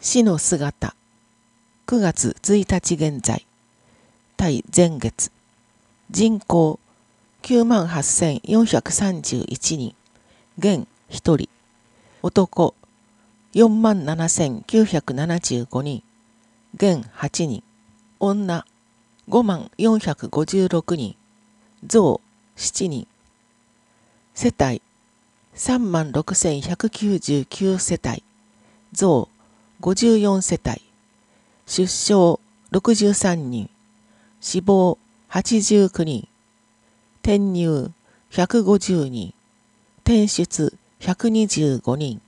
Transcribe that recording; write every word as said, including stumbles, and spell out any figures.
死の姿。くがつついたち現在。対前月。人口きゅうまんはっせんよんひゃくさんじゅういちにん。現ひとり。男よんまんななせんきゅうひゃくななじゅうごにん。現はちにん。女ごまんよんひゃくごじゅうろくにん。増しちにん。世帯さんまんろくせんひゃくきゅうじゅうきゅう世帯。増ごじゅうよん世帯。出生ろくじゅうさんにん。死亡はちじゅうきゅうにん。転入ひゃくごじゅうにん。転出ひゃくにじゅうごにん。